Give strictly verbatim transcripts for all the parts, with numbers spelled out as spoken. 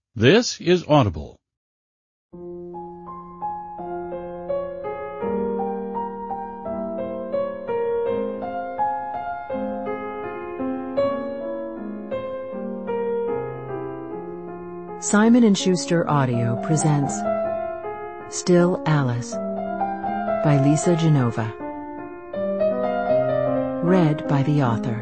This is Audible. Simon and Schuster Audio presents Still Alice by Lisa Genova. Read by the author.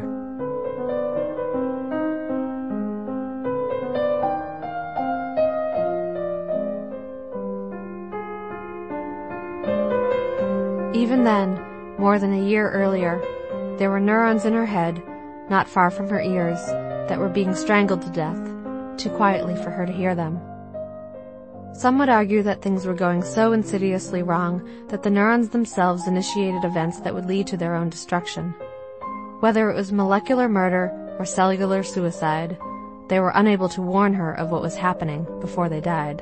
Even then, more than a year earlier, there were neurons in her head, not far from her ears, that were being strangled to death, too quietly for her to hear them. Some would argue that things were going so insidiously wrong that the neurons themselves initiated events that would lead to their own destruction. Whether it was molecular murder or cellular suicide, they were unable to warn her of what was happening before they died.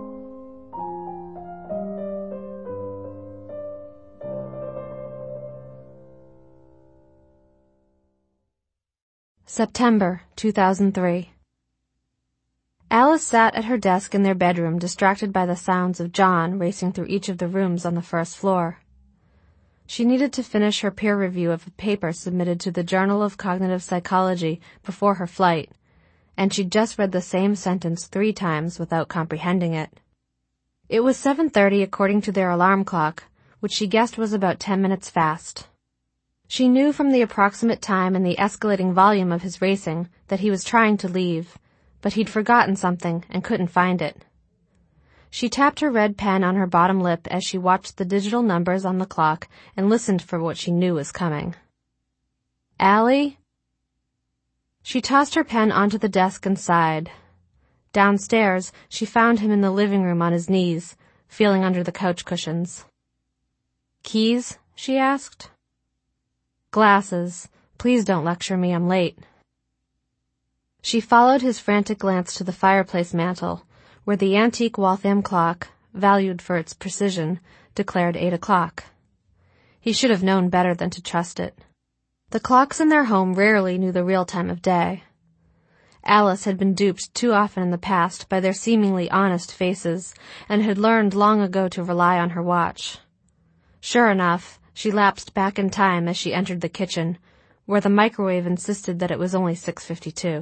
September two thousand three. Alice sat at her desk in their bedroom, distracted by the sounds of John racing through each of the rooms on the first floor. She needed to finish her peer review of a paper submitted to the Journal of Cognitive Psychology before her flight, and she'd just read the same sentence three times without comprehending it. It was seven thirty according to their alarm clock, which she guessed was about ten minutes fast. She knew from the approximate time and the escalating volume of his racing that he was trying to leave, but he'd forgotten something and couldn't find it. She tapped her red pen on her bottom lip as she watched the digital numbers on the clock and listened for what she knew was coming. Allie? She tossed her pen onto the desk and sighed. Downstairs, she found him in the living room on his knees, feeling under the couch cushions. Keys? She asked. Glasses. Please don't lecture me, I'm late. She followed his frantic glance to the fireplace mantel, where the antique Waltham clock, valued for its precision, declared eight o'clock. He should have known better than to trust it. The clocks in their home rarely knew the real time of day. Alice had been duped too often in the past by their seemingly honest faces, and had learned long ago to rely on her watch. Sure enough, she lapsed back in time as she entered the kitchen, where the microwave insisted that it was only six fifty-two.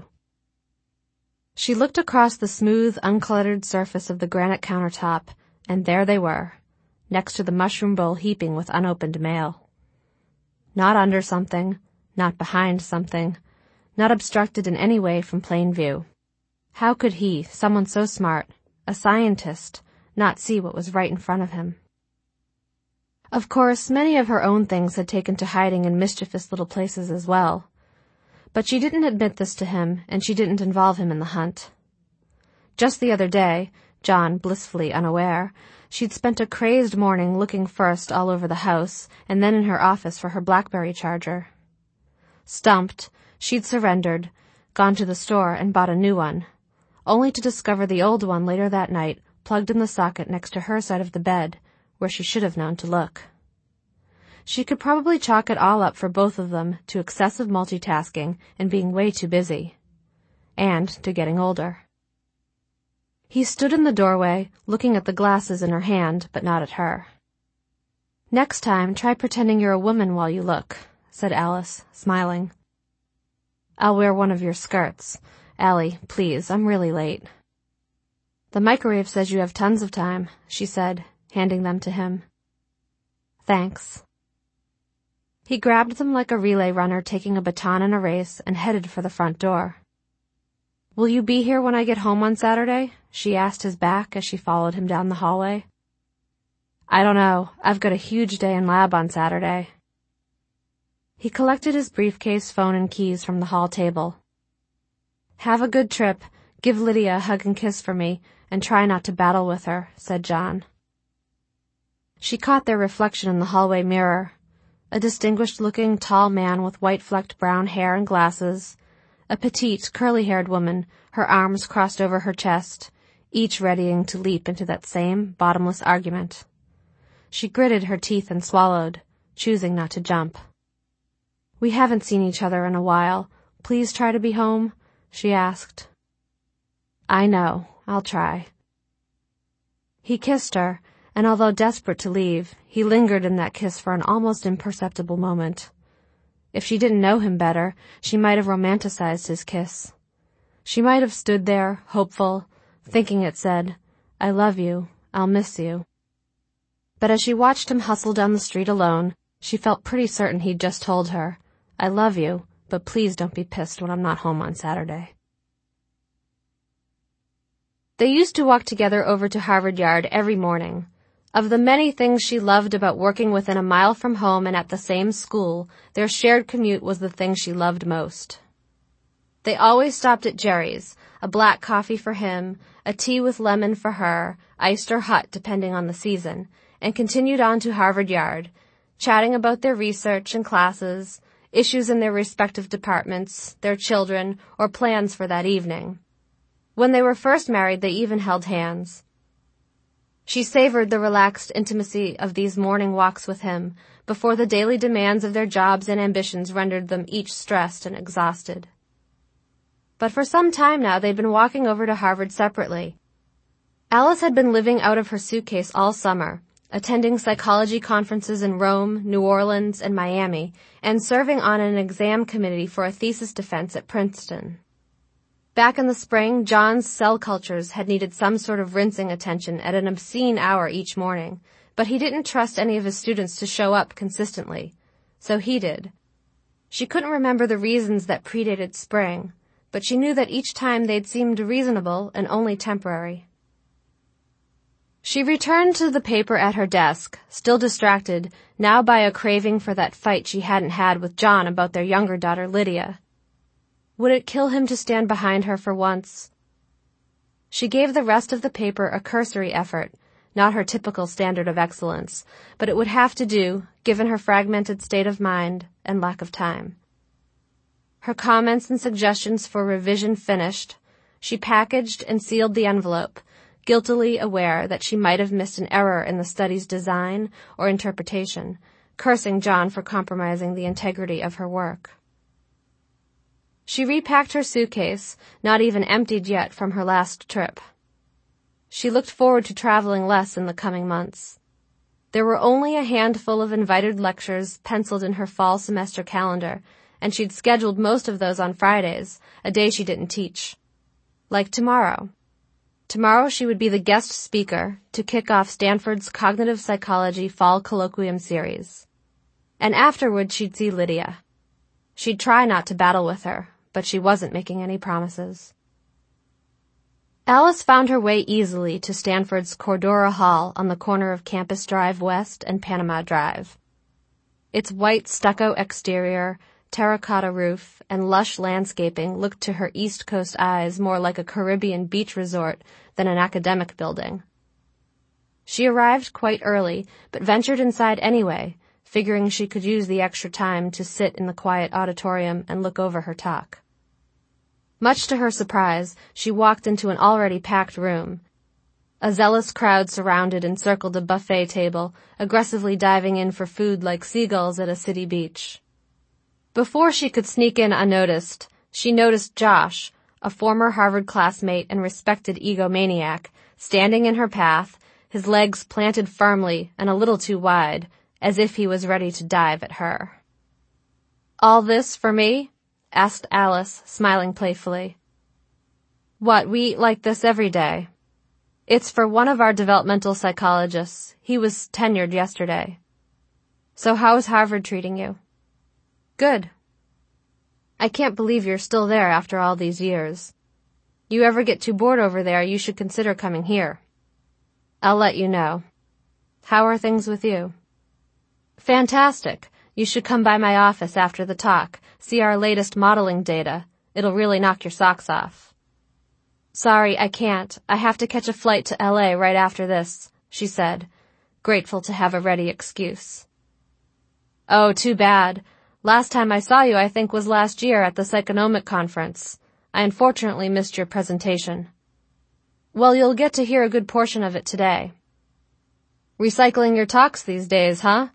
She looked across the smooth, uncluttered surface of the granite countertop, and there they were, next to the mushroom bowl heaping with unopened mail. Not under something, not behind something, not obstructed in any way from plain view. How could he, someone so smart, a scientist, not see what was right in front of him? Of course, many of her own things had taken to hiding in mischievous little places as well. But she didn't admit this to him, and she didn't involve him in the hunt. Just the other day, John blissfully unaware, she'd spent a crazed morning looking first all over the house and then in her office for her BlackBerry charger. Stumped, she'd surrendered, gone to the store and bought a new one, only to discover the old one later that night plugged in the socket next to her side of the bed, where she should have known to look. She could probably chalk it all up for both of them to excessive multitasking and being way too busy. And to getting older. He stood in the doorway, looking at the glasses in her hand, but not at her. Next time, try pretending you're a woman while you look, said Alice, smiling. I'll wear one of your skirts. Allie, please, I'm really late. The microwave says you have tons of time, she said, handing them to him. Thanks. He grabbed them like a relay runner taking a baton in a race and headed for the front door. Will you be here when I get home on Saturday? She asked his back as she followed him down the hallway. I don't know. I've got a huge day in lab on Saturday. He collected his briefcase, phone, and keys from the hall table. Have a good trip. Give Lydia a hug and kiss for me, and try not to battle with her, said John. She caught their reflection in the hallway mirror. A distinguished-looking, tall man with white-flecked brown hair and glasses. A petite, curly-haired woman, her arms crossed over her chest, each readying to leap into that same bottomless argument. She gritted her teeth and swallowed, choosing not to jump. We haven't seen each other in a while. Please try to be home, she asked. I know, I'll try." He kissed her, and although desperate to leave, he lingered in that kiss for an almost imperceptible moment. If she didn't know him better, she might have romanticized his kiss. She might have stood there, hopeful, thinking it said, "I love you, I'll miss you." But as she watched him hustle down the street alone, she felt pretty certain he'd just told her, "I love you, but please don't be pissed when I'm not home on Saturday." They used to walk together over to Harvard Yard every morning. Of the many things she loved about working within a mile from home and at the same school, their shared commute was the thing she loved most. They always stopped at Jerry's, a black coffee for him, a tea with lemon for her, iced or hot depending on the season, and continued on to Harvard Yard, chatting about their research and classes, issues in their respective departments, their children, or plans for that evening. When they were first married, they even held hands. She savored the relaxed intimacy of these morning walks with him before the daily demands of their jobs and ambitions rendered them each stressed and exhausted. But for some time now they'd been walking over to Harvard separately. Alice had been living out of her suitcase all summer, attending psychology conferences in Rome, New Orleans, and Miami, and serving on an exam committee for a thesis defense at Princeton. Back in the spring, John's cell cultures had needed some sort of rinsing attention at an obscene hour each morning, but he didn't trust any of his students to show up consistently, so he did. She couldn't remember the reasons that predated spring, but she knew that each time they'd seemed reasonable and only temporary. She returned to the paper at her desk, still distracted, now by a craving for that fight she hadn't had with John about their younger daughter Lydia. Would it kill him to stand behind her for once? She gave the rest of the paper a cursory effort, not her typical standard of excellence, but it would have to do, given her fragmented state of mind and lack of time. Her comments and suggestions for revision finished, she packaged and sealed the envelope, guiltily aware that she might have missed an error in the study's design or interpretation, cursing John for compromising the integrity of her work. She repacked her suitcase, not even emptied yet from her last trip. She looked forward to traveling less in the coming months. There were only a handful of invited lectures penciled in her fall semester calendar, and she'd scheduled most of those on Fridays, a day she didn't teach. Like tomorrow. Tomorrow she would be the guest speaker to kick off Stanford's Cognitive Psychology Fall Colloquium Series. And afterward she'd see Lydia. She'd try not to battle with her, but she wasn't making any promises. Alice found her way easily to Stanford's Cordura Hall on the corner of Campus Drive West and Panama Drive. Its white stucco exterior, terracotta roof, and lush landscaping looked to her East Coast eyes more like a Caribbean beach resort than an academic building. She arrived quite early, but ventured inside anyway, figuring she could use the extra time to sit in the quiet auditorium and look over her talk. Much to her surprise, she walked into an already packed room. A zealous crowd surrounded and circled a buffet table, aggressively diving in for food like seagulls at a city beach. Before she could sneak in unnoticed, she noticed Josh, a former Harvard classmate and respected egomaniac, standing in her path, his legs planted firmly and a little too wide, as if he was ready to dive at her. "All this for me?" asked Alice, smiling playfully. "What, we eat like this every day. It's for one of our developmental psychologists. He was tenured yesterday. So how is Harvard treating you?" "Good." "I can't believe you're still there after all these years. You ever get too bored over there, you should consider coming here. I'll let you know. How are things with you?" "Fantastic. You should come by my office after the talk, see our latest modeling data. It'll really knock your socks off." "Sorry, I can't. I have to catch a flight to L A right after this," she said, grateful to have a ready excuse. "Oh, too bad. Last time I saw you, I think, was last year at the Psychonomic Conference. I unfortunately missed your presentation." "Well, you'll get to hear a good portion of it today." "Recycling your talks these days, huh?"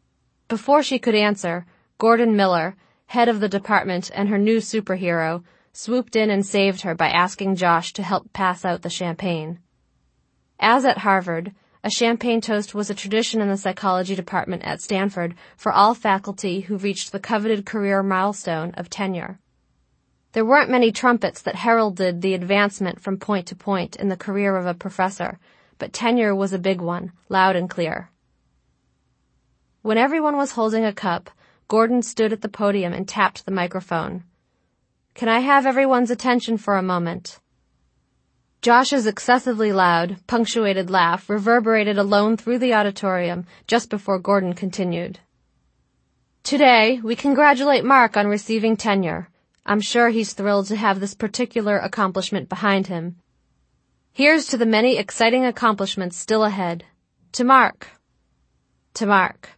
Before she could answer, Gordon Miller, head of the department and her new superhero, swooped in and saved her by asking Josh to help pass out the champagne. As at Harvard, a champagne toast was a tradition in the psychology department at Stanford for all faculty who reached the coveted career milestone of tenure. There weren't many trumpets that heralded the advancement from point to point in the career of a professor, but tenure was a big one, loud and clear. When everyone was holding a cup, Gordon stood at the podium and tapped the microphone. "Can I have everyone's attention for a moment?" Josh's excessively loud, punctuated laugh reverberated alone through the auditorium just before Gordon continued. "Today, we congratulate Mark on receiving tenure. I'm sure he's thrilled to have this particular accomplishment behind him. Here's to the many exciting accomplishments still ahead. To Mark. To Mark."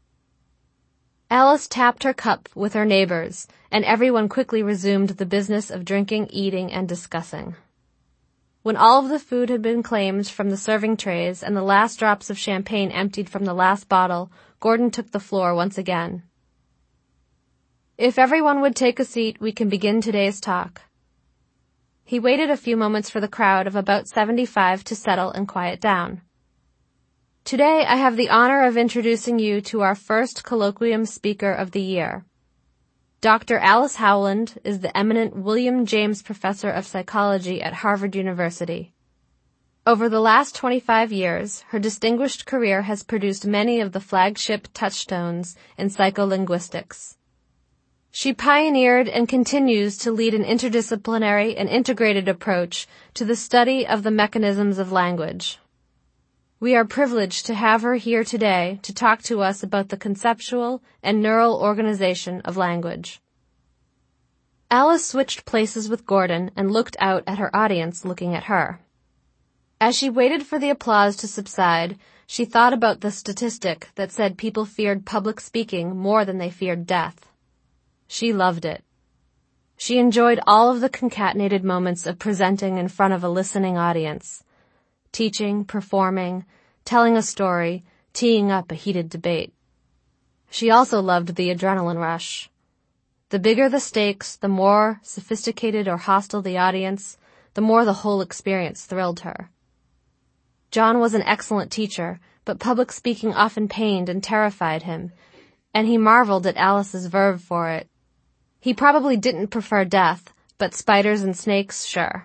Alice tapped her cup with her neighbors, and everyone quickly resumed the business of drinking, eating, and discussing. When all of the food had been claimed from the serving trays and the last drops of champagne emptied from the last bottle, Gordon took the floor once again. "If everyone would take a seat, we can begin today's talk." He waited a few moments for the crowd of about seventy-five to settle and quiet down. "Today I have the honor of introducing you to our first colloquium speaker of the year. Doctor Alice Howland is the eminent William James Professor of Psychology at Harvard University. Over the last twenty-five years, her distinguished career has produced many of the flagship touchstones in psycholinguistics. She pioneered and continues to lead an interdisciplinary and integrated approach to the study of the mechanisms of language. We are privileged to have her here today to talk to us about the conceptual and neural organization of language." Alice switched places with Gordon and looked out at her audience looking at her. As she waited for the applause to subside, she thought about the statistic that said people feared public speaking more than they feared death. She loved it. She enjoyed all of the concatenated moments of presenting in front of a listening audience. Teaching, performing, telling a story, teeing up a heated debate. She also loved the adrenaline rush. The bigger the stakes, the more sophisticated or hostile the audience, the more the whole experience thrilled her. John was an excellent teacher, but public speaking often pained and terrified him, and he marveled at Alice's verve for it. He probably didn't prefer death, but spiders and snakes, sure.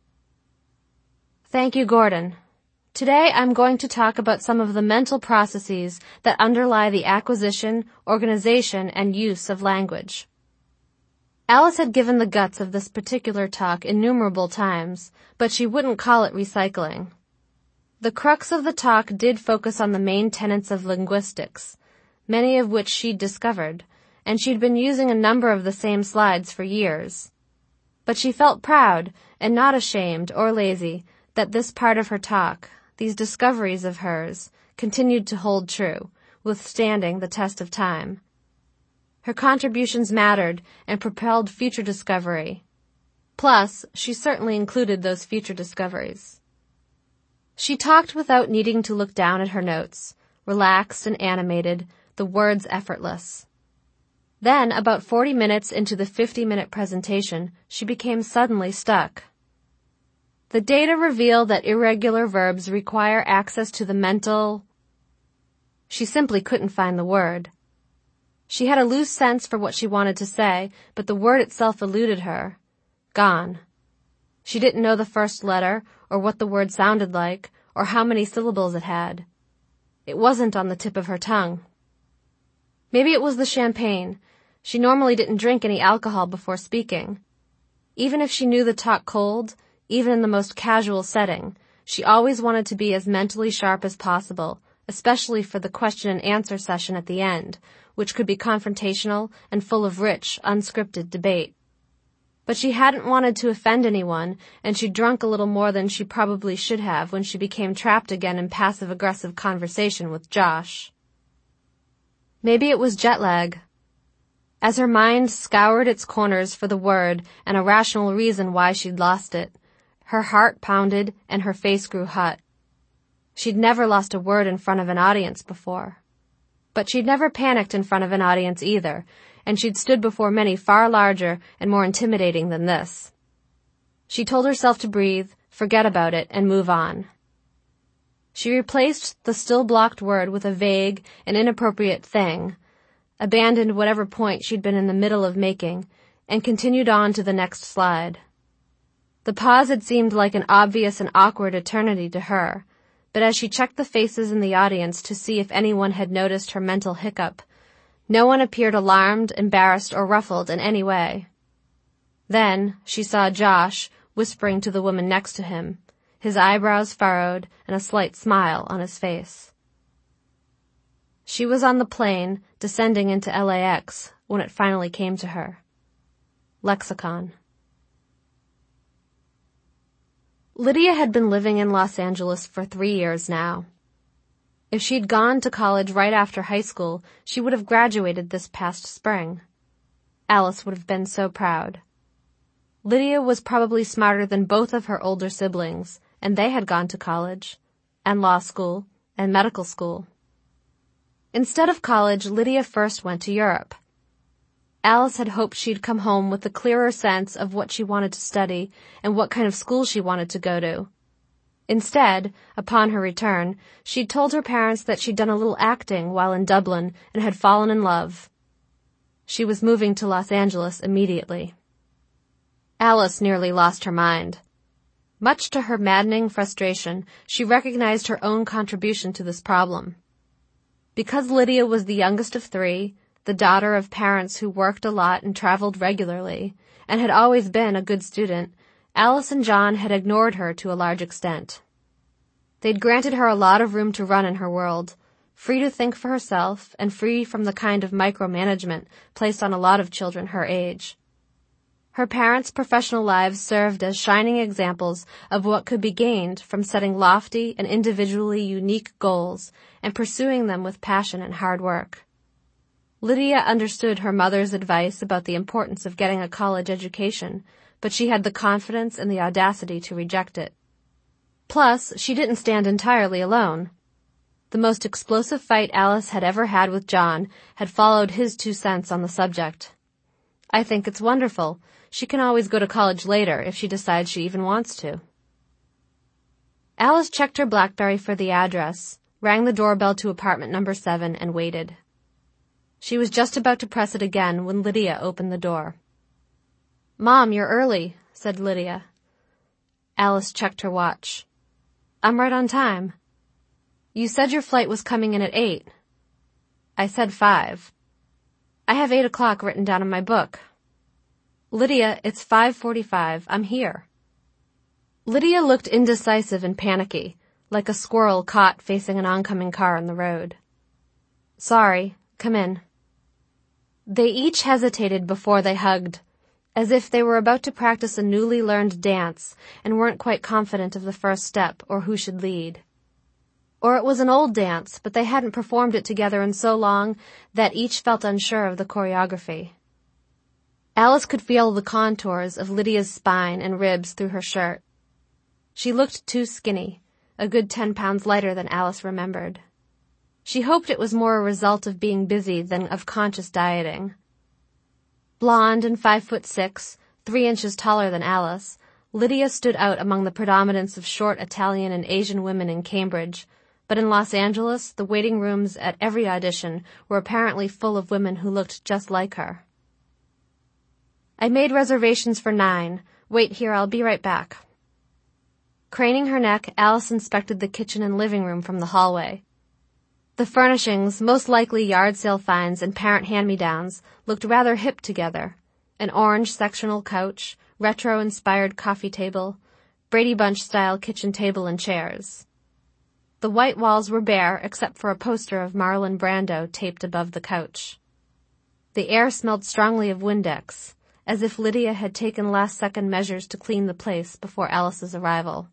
"Thank you, Gordon. Today I'm going to talk about some of the mental processes that underlie the acquisition, organization, and use of language." Alice had given the guts of this particular talk innumerable times, but she wouldn't call it recycling. The crux of the talk did focus on the main tenets of linguistics, many of which she'd discovered, and she'd been using a number of the same slides for years. But she felt proud, and not ashamed or lazy, that this part of her talk, these discoveries of hers, continued to hold true, withstanding the test of time. Her contributions mattered and propelled future discovery. Plus, she certainly included those future discoveries. She talked without needing to look down at her notes, relaxed and animated, the words effortless. Then, about forty minutes into the fifty-minute presentation, she became suddenly stuck. The data reveal that irregular verbs require access to the mental... She simply couldn't find the word. She had a loose sense for what she wanted to say, but the word itself eluded her. Gone. She didn't know the first letter, or what the word sounded like, or how many syllables it had. It wasn't on the tip of her tongue. Maybe it was the champagne. She normally didn't drink any alcohol before speaking. Even if she knew the talk cold, even in the most casual setting, she always wanted to be as mentally sharp as possible, especially for the question and answer session at the end, which could be confrontational and full of rich, unscripted debate. But she hadn't wanted to offend anyone, and she drunk a little more than she probably should have when she became trapped again in passive-aggressive conversation with Josh. Maybe it was jet lag. As her mind scoured its corners for the word and a rational reason why she'd lost it, her heart pounded and her face grew hot. She'd never lost a word in front of an audience before. But she'd never panicked in front of an audience either, and she'd stood before many far larger and more intimidating than this. She told herself to breathe, forget about it, and move on. She replaced the still-blocked word with a vague and inappropriate thing, abandoned whatever point she'd been in the middle of making, and continued on to the next slide. The pause had seemed like an obvious and awkward eternity to her, but as she checked the faces in the audience to see if anyone had noticed her mental hiccup, no one appeared alarmed, embarrassed, or ruffled in any way. Then she saw Josh whispering to the woman next to him, his eyebrows furrowed and a slight smile on his face. She was on the plane, descending into L A X, when it finally came to her. Lexicon. Lydia had been living in Los Angeles for three years now. If she'd gone to college right after high school, she would have graduated this past spring. Alice would have been so proud. Lydia was probably smarter than both of her older siblings, and they had gone to college, and law school, and medical school. Instead of college, Lydia first went to Europe. Alice had hoped she'd come home with a clearer sense of what she wanted to study and what kind of school she wanted to go to. Instead, upon her return, she'd told her parents that she'd done a little acting while in Dublin and had fallen in love. She was moving to Los Angeles immediately. Alice nearly lost her mind. Much to her maddening frustration, she recognized her own contribution to this problem. Because Lydia was the youngest of three, the daughter of parents who worked a lot and traveled regularly, and had always been a good student, Alice and John had ignored her to a large extent. They'd granted her a lot of room to run in her world, free to think for herself and free from the kind of micromanagement placed on a lot of children her age. Her parents' professional lives served as shining examples of what could be gained from setting lofty and individually unique goals and pursuing them with passion and hard work. Lydia understood her mother's advice about the importance of getting a college education, but she had the confidence and the audacity to reject it. Plus, she didn't stand entirely alone. The most explosive fight Alice had ever had with John had followed his two cents on the subject. I think it's wonderful. She can always go to college later if she decides she even wants to. Alice checked her BlackBerry for the address, rang the doorbell to apartment number seven, and waited. She was just about to press it again when Lydia opened the door. "Mom, you're early," said Lydia. Alice checked her watch. "I'm right on time." "You said your flight was coming in at eight." "I said five." "I have eight o'clock written down in my book." "Lydia, it's five forty-five. I'm here." Lydia looked indecisive and panicky, like a squirrel caught facing an oncoming car on the road. "Sorry. Come in." They each hesitated before they hugged, as if they were about to practice a newly learned dance and weren't quite confident of the first step or who should lead. Or it was an old dance, but they hadn't performed it together in so long that each felt unsure of the choreography. Alice could feel the contours of Lydia's spine and ribs through her shirt. She looked too skinny, a good ten pounds lighter than Alice remembered. She hoped it was more a result of being busy than of conscious dieting. Blonde and five foot six, three inches taller than Alice, Lydia stood out among the predominance of short Italian and Asian women in Cambridge, but in Los Angeles, the waiting rooms at every audition were apparently full of women who looked just like her. "I made reservations for nine. Wait here, I'll be right back." Craning her neck, Alice inspected the kitchen and living room from the hallway. The furnishings, most likely yard sale finds and parent hand-me-downs, looked rather hip together. An orange sectional couch, retro-inspired coffee table, Brady Bunch-style kitchen table and chairs. The white walls were bare except for a poster of Marlon Brando taped above the couch. The air smelled strongly of Windex, as if Lydia had taken last-second measures to clean the place before Alice's arrival.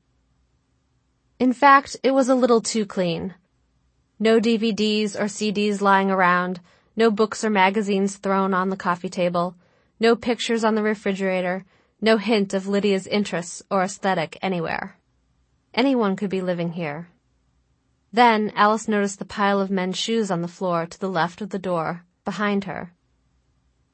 In fact, it was a little too clean. No D V Ds or C Ds lying around, no books or magazines thrown on the coffee table, no pictures on the refrigerator, no hint of Lydia's interests or aesthetic anywhere. Anyone could be living here. Then Alice noticed the pile of men's shoes on the floor to the left of the door, behind her.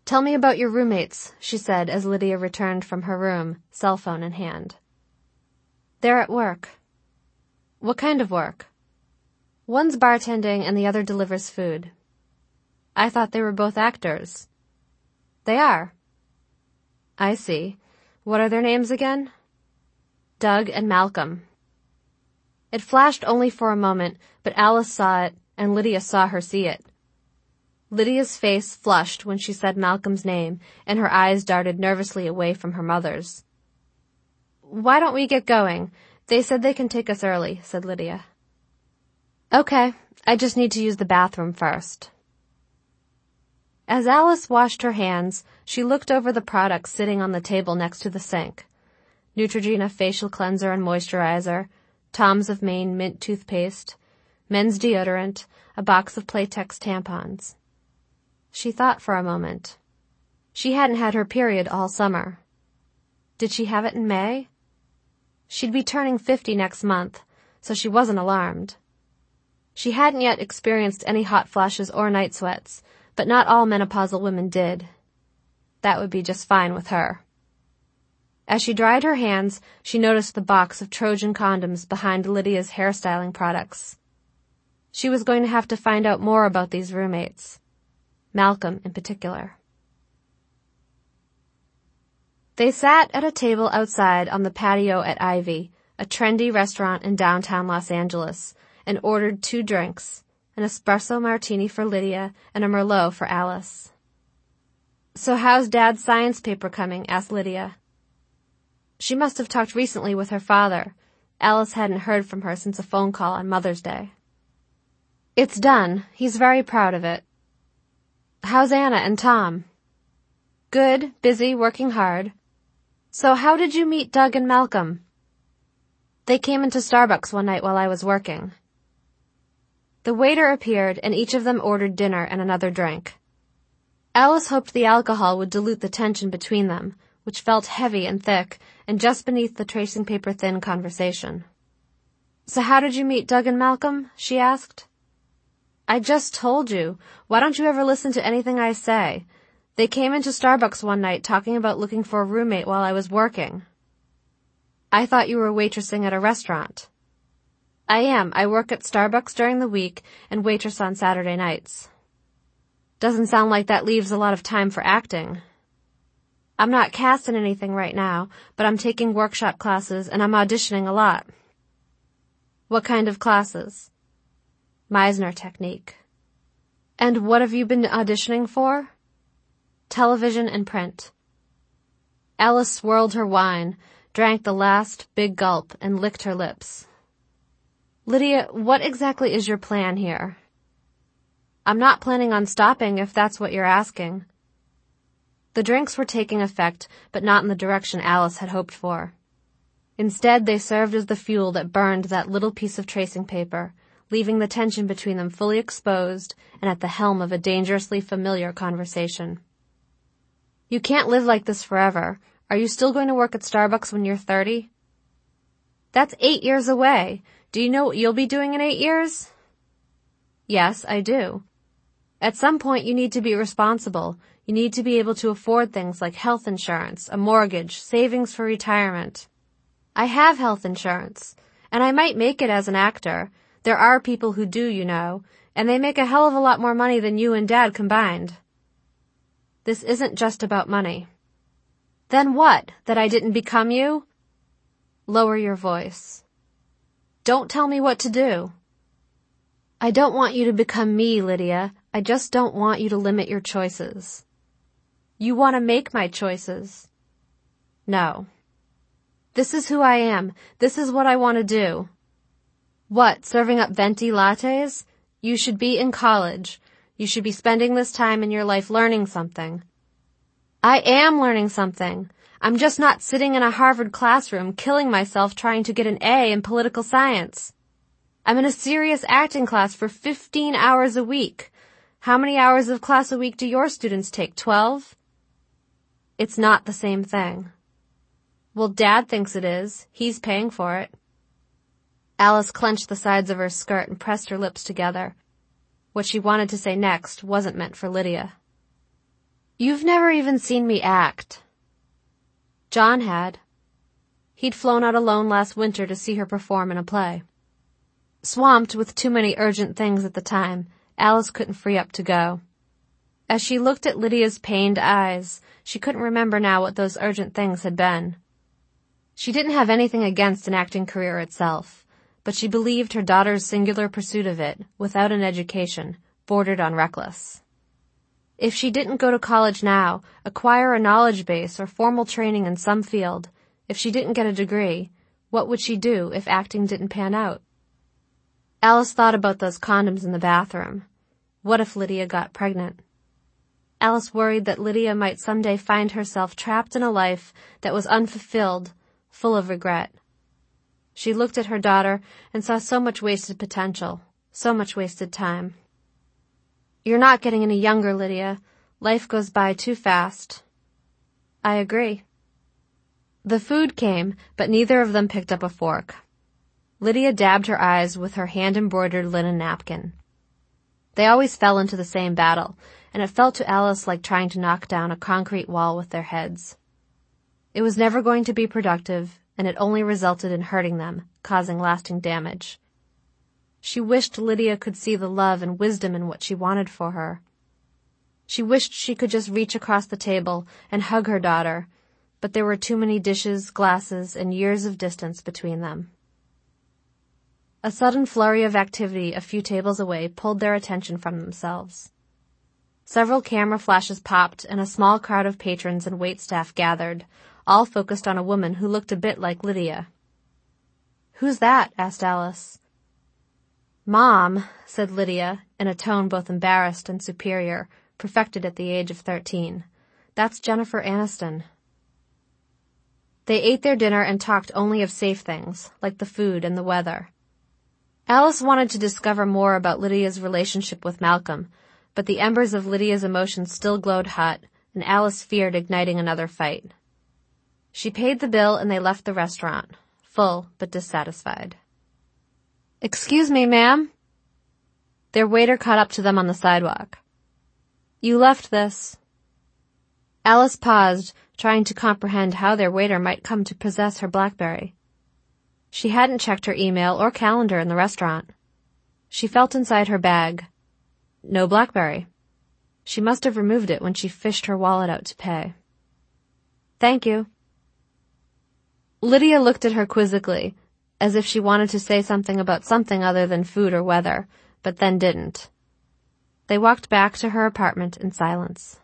"Tell me about your roommates," she said as Lydia returned from her room, cell phone in hand. "They're at work." "What kind of work?" "One's bartending and the other delivers food." "I thought they were both actors." "They are." "I see. What are their names again?" "Doug and Malcolm." It flashed only for a moment, but Alice saw it, and Lydia saw her see it. Lydia's face flushed when she said Malcolm's name, and her eyes darted nervously away from her mother's. "Why don't we get going? They said they can take us early," said Lydia. "Okay, I just need to use the bathroom first." As Alice washed her hands, she looked over the products sitting on the table next to the sink. Neutrogena facial cleanser and moisturizer, Tom's of Maine mint toothpaste, men's deodorant, a box of Playtex tampons. She thought for a moment. She hadn't had her period all summer. Did she have it in May? She'd be turning fifty next month, so she wasn't alarmed. She hadn't yet experienced any hot flashes or night sweats, but not all menopausal women did. That would be just fine with her. As she dried her hands, she noticed the box of Trojan condoms behind Lydia's hairstyling products. She was going to have to find out more about these roommates. Malcolm in particular. They sat at a table outside on the patio at Ivy, a trendy restaurant in downtown Los Angeles, and ordered two drinks, an espresso martini for Lydia and a Merlot for Alice. "So how's Dad's science paper coming?" asked Lydia. She must have talked recently with her father. Alice hadn't heard from her since a phone call on Mother's Day. "It's done. He's very proud of it." "How's Anna and Tom?" "Good, busy, working hard." "So how did you meet Doug and Malcolm?" "They came into Starbucks one night while I was working." The waiter appeared, and each of them ordered dinner and another drink. Alice hoped the alcohol would dilute the tension between them, which felt heavy and thick, and just beneath the tracing paper thin conversation. "So how did you meet Doug and Malcolm?" she asked. "I just told you. Why don't you ever listen to anything I say? They came into Starbucks one night talking about looking for a roommate while I was working." "I thought you were waitressing at a restaurant." "I am. I work at Starbucks during the week and waitress on Saturday nights." "Doesn't sound like that leaves a lot of time for acting." "I'm not cast in anything right now, but I'm taking workshop classes and I'm auditioning a lot." "What kind of classes?" "Meisner technique." "And what have you been auditioning for?" "Television and print." Alice swirled her wine, drank the last big gulp, and licked her lips. "Lydia, what exactly is your plan here?" "I'm not planning on stopping, if that's what you're asking." The drinks were taking effect, but not in the direction Alice had hoped for. Instead, they served as the fuel that burned that little piece of tracing paper, leaving the tension between them fully exposed and at the helm of a dangerously familiar conversation. "You can't live like this forever. Are you still going to work at Starbucks when you're thirty? "That's eight years away. Do you know what you'll be doing in eight years? "Yes, I do." "At some point you need to be responsible. You need to be able to afford things like health insurance, a mortgage, savings for retirement." "I have health insurance, and I might make it as an actor. There are people who do, you know, and they make a hell of a lot more money than you and Dad combined." "This isn't just about money." "Then what? That I didn't become you?" "Lower your voice." "Don't tell me what to do." "I don't want you to become me, Lydia. I just don't want you to limit your choices." "You want to make my choices." "No." "This is who I am. This is what I want to do." "What, serving up venti lattes? You should be in college. You should be spending this time in your life learning something." "I am learning something. I'm just not sitting in a Harvard classroom killing myself trying to get an A in political science. I'm in a serious acting class for fifteen hours a week. How many hours of class a week do your students take? Twelve? It's not the same thing." "Well, Dad thinks it is. He's paying for it." Alice clenched the sides of her skirt and pressed her lips together. What she wanted to say next wasn't meant for Lydia. You've never even seen me act. John had. He'd flown out alone last winter to see her perform in a play. Swamped with too many urgent things at the time, Alice couldn't free up to go. As she looked at Lydia's pained eyes, she couldn't remember now what those urgent things had been. She didn't have anything against an acting career itself, but she believed her daughter's singular pursuit of it, without an education, bordered on reckless. If she didn't go to college now, acquire a knowledge base or formal training in some field, if she didn't get a degree, what would she do if acting didn't pan out? Alice thought about those condoms in the bathroom. What if Lydia got pregnant? Alice worried that Lydia might someday find herself trapped in a life that was unfulfilled, full of regret. She looked at her daughter and saw so much wasted potential, so much wasted time. You're not getting any younger, Lydia. Life goes by too fast. I agree. The food came, but neither of them picked up a fork. Lydia dabbed her eyes with her hand-embroidered linen napkin. They always fell into the same battle, and it felt to Alice like trying to knock down a concrete wall with their heads. It was never going to be productive, and it only resulted in hurting them, causing lasting damage. She wished Lydia could see the love and wisdom in what she wanted for her. She wished she could just reach across the table and hug her daughter, but there were too many dishes, glasses, and years of distance between them. A sudden flurry of activity a few tables away pulled their attention from themselves. Several camera flashes popped and a small crowd of patrons and waitstaff gathered, all focused on a woman who looked a bit like Lydia. "Who's that?" asked Alice. "Mom," said Lydia, in a tone both embarrassed and superior, perfected at the age of thirteen. "That's Jennifer Aniston." They ate their dinner and talked only of safe things, like the food and the weather. Alice wanted to discover more about Lydia's relationship with Malcolm, but the embers of Lydia's emotions still glowed hot, and Alice feared igniting another fight. She paid the bill and they left the restaurant, full but dissatisfied. "Excuse me, ma'am?" Their waiter caught up to them on the sidewalk. "You left this." Alice paused, trying to comprehend how their waiter might come to possess her BlackBerry. She hadn't checked her email or calendar in the restaurant. She felt inside her bag. No BlackBerry. She must have removed it when she fished her wallet out to pay. "Thank you." Lydia looked at her quizzically, as if she wanted to say something about something other than food or weather, but then didn't. They walked back to her apartment in silence.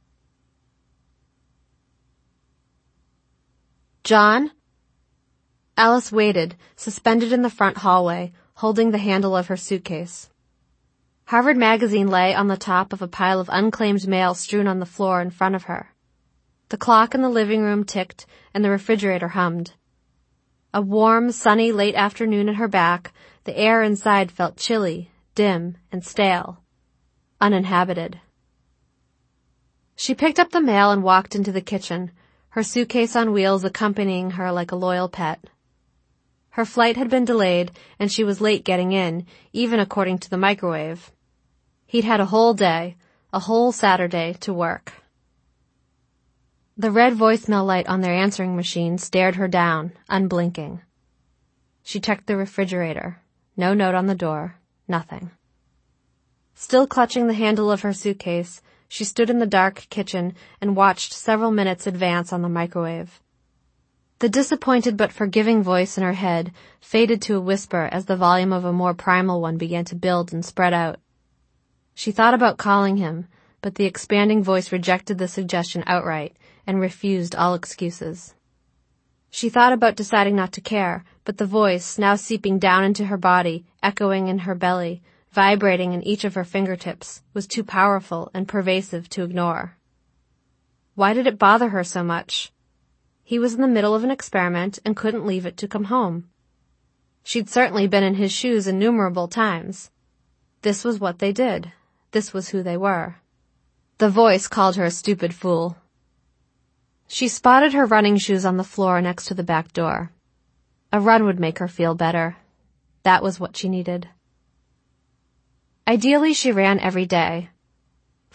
"John?" Alice waited, suspended in the front hallway, holding the handle of her suitcase. Harvard Magazine lay on the top of a pile of unclaimed mail strewn on the floor in front of her. The clock in the living room ticked, and the refrigerator hummed. A warm, sunny late afternoon at her back, the air inside felt chilly, dim, and stale. Uninhabited. She picked up the mail and walked into the kitchen, her suitcase on wheels accompanying her like a loyal pet. Her flight had been delayed, and she was late getting in, even according to the microwave. He'd had a whole day, a whole Saturday, to work. The red voicemail light on their answering machine stared her down, unblinking. She checked the refrigerator. No note on the door. Nothing. Still clutching the handle of her suitcase, she stood in the dark kitchen and watched several minutes advance on the microwave. The disappointed but forgiving voice in her head faded to a whisper as the volume of a more primal one began to build and spread out. She thought about calling him, but the expanding voice rejected the suggestion outright and refused all excuses. She thought about deciding not to care, but the voice, now seeping down into her body, echoing in her belly, vibrating in each of her fingertips, was too powerful and pervasive to ignore. Why did it bother her so much? He was in the middle of an experiment and couldn't leave it to come home. She'd certainly been in his shoes innumerable times. This was what they did. This was who they were. The voice called her a stupid fool. She spotted her running shoes on the floor next to the back door. A run would make her feel better. That was what she needed. Ideally, she ran every day.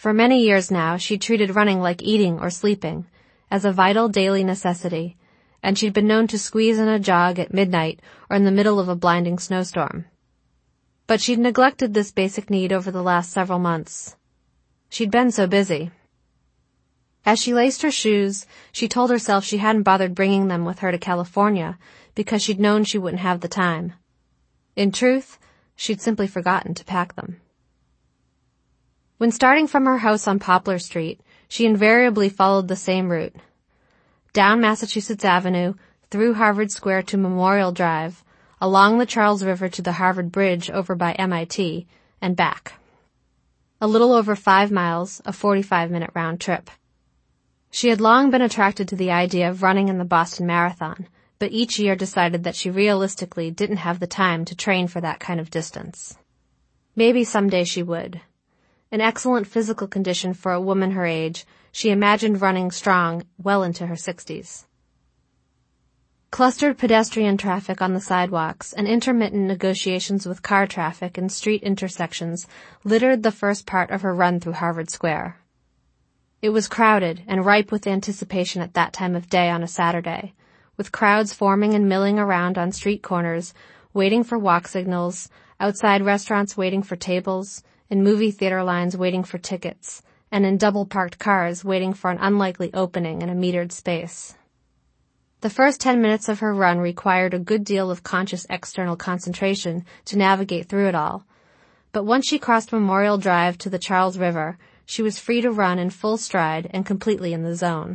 For many years now, she'd treated running like eating or sleeping, as a vital daily necessity, and she'd been known to squeeze in a jog at midnight or in the middle of a blinding snowstorm. But she'd neglected this basic need over the last several months. She'd been so busy. As she laced her shoes, she told herself she hadn't bothered bringing them with her to California because she'd known she wouldn't have the time. In truth, she'd simply forgotten to pack them. When starting from her house on Poplar Street, she invariably followed the same route. Down Massachusetts Avenue, through Harvard Square to Memorial Drive, along the Charles River to the Harvard Bridge over by M I T, and back. A little over five miles, a forty-five minute round trip. She had long been attracted to the idea of running in the Boston Marathon, but each year decided that she realistically didn't have the time to train for that kind of distance. Maybe someday she would. In excellent physical condition for a woman her age, she imagined running strong well into her sixties. Clustered pedestrian traffic on the sidewalks and intermittent negotiations with car traffic in street intersections littered the first part of her run through Harvard Square. It was crowded and ripe with anticipation at that time of day on a Saturday, with crowds forming and milling around on street corners, waiting for walk signals, outside restaurants waiting for tables, in movie theater lines waiting for tickets, and in double-parked cars waiting for an unlikely opening in a metered space. The first ten minutes of her run required a good deal of conscious external concentration to navigate through it all, but once she crossed Memorial Drive to the Charles River, she was free to run in full stride and completely in the zone.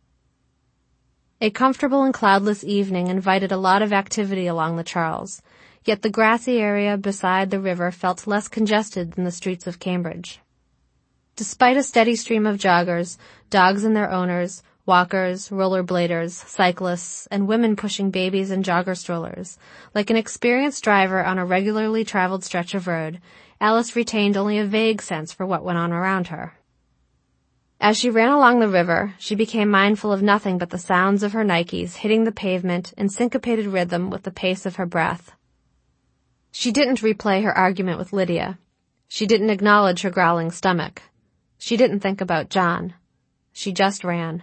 A comfortable and cloudless evening invited a lot of activity along the Charles, yet the grassy area beside the river felt less congested than the streets of Cambridge. Despite a steady stream of joggers, dogs and their owners, walkers, rollerbladers, cyclists, and women pushing babies in jogger strollers, like an experienced driver on a regularly traveled stretch of road, Alice retained only a vague sense for what went on around her. As she ran along the river, she became mindful of nothing but the sounds of her Nikes hitting the pavement in syncopated rhythm with the pace of her breath. She didn't replay her argument with Lydia. She didn't acknowledge her growling stomach. She didn't think about John. She just ran.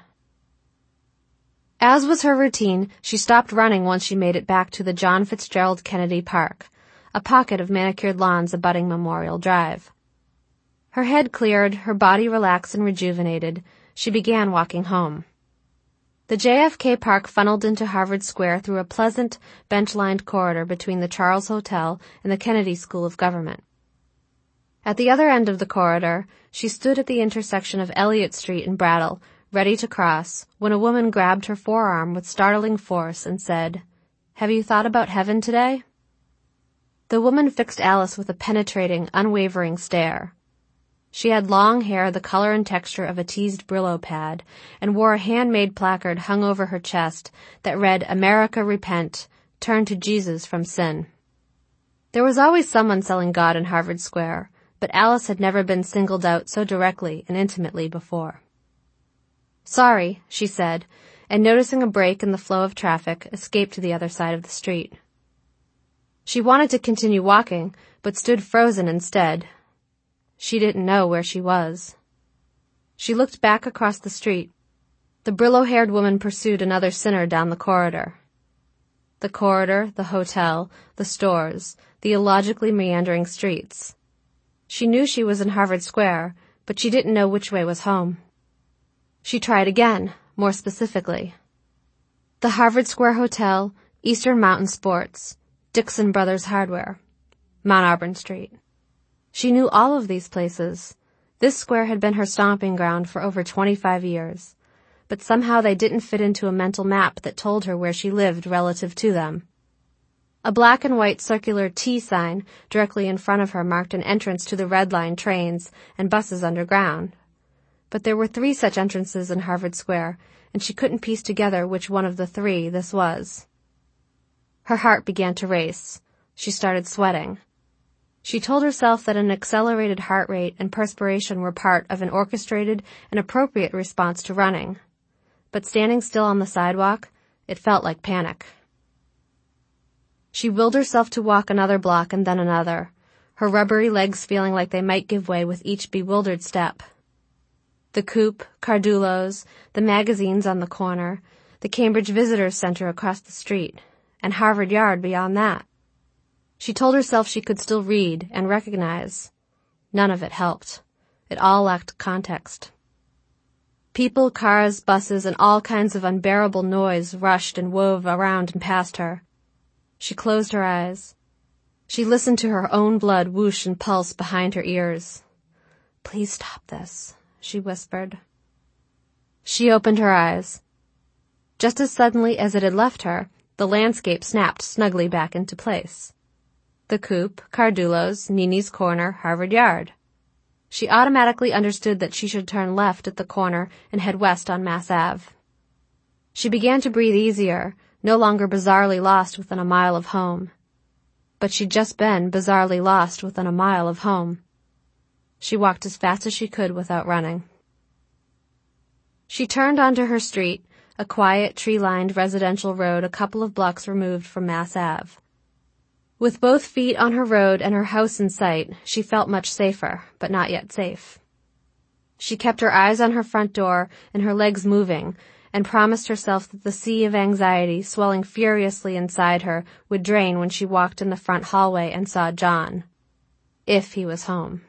As was her routine, she stopped running once she made it back to the John Fitzgerald Kennedy Park, a pocket of manicured lawns abutting Memorial Drive. Her head cleared, her body relaxed and rejuvenated, she began walking home. The J F K Park funneled into Harvard Square through a pleasant, bench-lined corridor between the Charles Hotel and the Kennedy School of Government. At the other end of the corridor, she stood at the intersection of Elliott Street and Brattle, ready to cross, when a woman grabbed her forearm with startling force and said, "Have you thought about heaven today?" The woman fixed Alice with a penetrating, unwavering stare. She had long hair the color and texture of a teased Brillo pad, and wore a handmade placard hung over her chest that read, "America Repent, Turn to Jesus from Sin." There was always someone selling God in Harvard Square, but Alice had never been singled out so directly and intimately before. "Sorry," she said, and noticing a break in the flow of traffic, escaped to the other side of the street. She wanted to continue walking, but stood frozen instead. She didn't know where she was. She looked back across the street. The Brillo-haired woman pursued another sinner down the corridor. The corridor, the hotel, the stores, the illogically meandering streets. She knew she was in Harvard Square, but she didn't know which way was home. She tried again, more specifically. The Harvard Square Hotel, Eastern Mountain Sports, Dixon Brothers Hardware, Mount Auburn Street. She knew all of these places. This square had been her stomping ground for over twenty-five years, but somehow they didn't fit into a mental map that told her where she lived relative to them. A black and white circular T sign directly in front of her marked an entrance to the Red Line trains and buses underground. But there were three such entrances in Harvard Square, and she couldn't piece together which one of the three this was. Her heart began to race. She started sweating. She told herself that an accelerated heart rate and perspiration were part of an orchestrated and appropriate response to running. But standing still on the sidewalk, it felt like panic. She willed herself to walk another block and then another, her rubbery legs feeling like they might give way with each bewildered step. The Coop, Cardullo's, the magazines on the corner, the Cambridge Visitors Center across the street, and Harvard Yard beyond that. She told herself she could still read and recognize. None of it helped. It all lacked context. People, cars, buses, and all kinds of unbearable noise rushed and wove around and past her. She closed her eyes. She listened to her own blood whoosh and pulse behind her ears. "Please stop this," she whispered. She opened her eyes. Just as suddenly as it had left her, the landscape snapped snugly back into place. The Coop, Cardullo's, Nini's Corner, Harvard Yard. She automatically understood that she should turn left at the corner and head west on Mass Avenue. She began to breathe easier, no longer bizarrely lost within a mile of home. But she'd just been bizarrely lost within a mile of home. She walked as fast as she could without running. She turned onto her street, a quiet, tree-lined residential road a couple of blocks removed from Mass Avenue. With both feet on her road and her house in sight, she felt much safer, but not yet safe. She kept her eyes on her front door and her legs moving, and promised herself that the sea of anxiety swelling furiously inside her would drain when she walked in the front hallway and saw John. If he was home.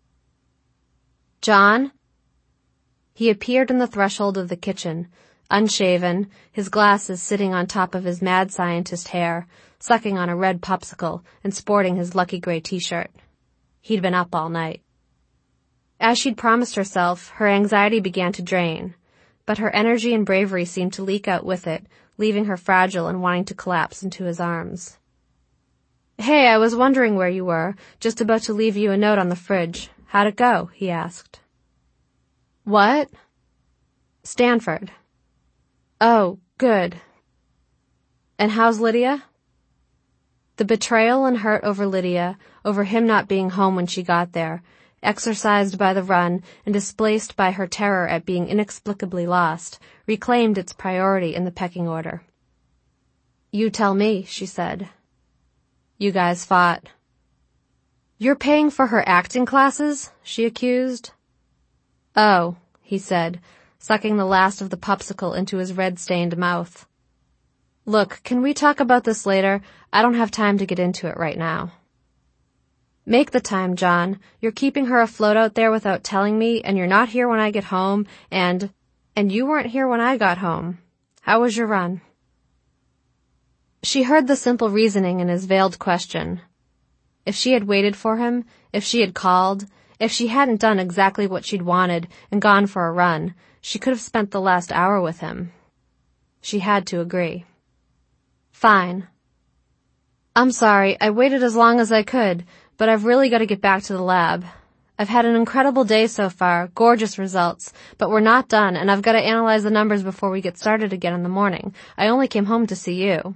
"John?" He appeared on the threshold of the kitchen, unshaven, his glasses sitting on top of his mad scientist hair, sucking on a red popsicle and sporting his lucky gray t-shirt. He'd been up all night. As she'd promised herself, her anxiety began to drain, but her energy and bravery seemed to leak out with it, leaving her fragile and wanting to collapse into his arms. "Hey, I was wondering where you were, just about to leave you a note on the fridge. How'd it go?" he asked. "What?" "Stanford." "Oh, good. And how's Lydia?" The betrayal and hurt over Lydia, over him not being home when she got there, exercised by the run and displaced by her terror at being inexplicably lost, reclaimed its priority in the pecking order. "You tell me," she said. "You guys fought." "You're paying for her acting classes?" she accused. "Oh," he said, sucking the last of the popsicle into his red-stained mouth. "Look, can we talk about this later? I don't have time to get into it right now." "Make the time, John. You're keeping her afloat out there without telling me, and you're not here when I get home, and... and you weren't here when I got home. How was your run?" She heard the simple reasoning in his veiled question. If she had waited for him, if she had called, if she hadn't done exactly what she'd wanted and gone for a run, she could have spent the last hour with him. She had to agree. "Fine. I'm sorry, I waited as long as I could, but I've really got to get back to the lab. I've had an incredible day so far, gorgeous results, but we're not done, and I've got to analyze the numbers before we get started again in the morning. I only came home to see you."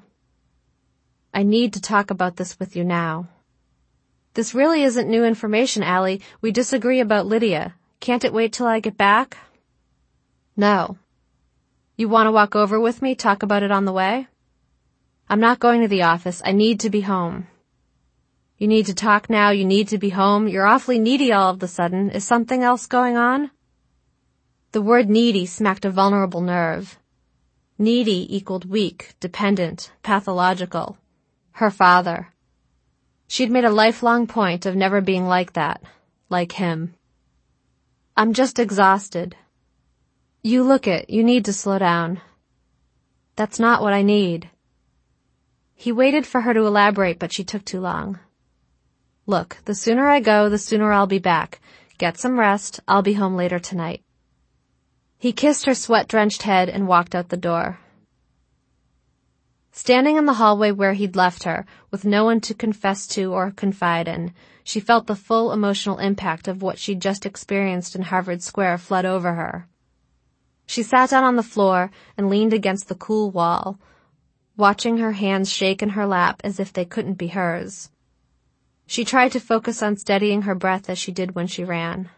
"I need to talk about this with you now." "This really isn't new information, Allie. We disagree about Lydia. Can't it wait till I get back?" "No." "You want to walk over with me, talk about it on the way?" "I'm not going to the office. I need to be home." "You need to talk now. You need to be home. You're awfully needy all of a sudden. Is something else going on?" The word needy smacked a vulnerable nerve. Needy equaled weak, dependent, pathological. Her father. She'd made a lifelong point of never being like that. Like him. "I'm just exhausted." "You look it. You need to slow down." "That's not what I need." He waited for her to elaborate, but she took too long. "Look, the sooner I go, the sooner I'll be back. Get some rest. I'll be home later tonight." He kissed her sweat-drenched head and walked out the door. Standing in the hallway where he'd left her, with no one to confess to or confide in, she felt the full emotional impact of what she'd just experienced in Harvard Square flood over her. She sat down on the floor and leaned against the cool wall, watching her hands shake in her lap as if they couldn't be hers. She tried to focus on steadying her breath as she did when she ran.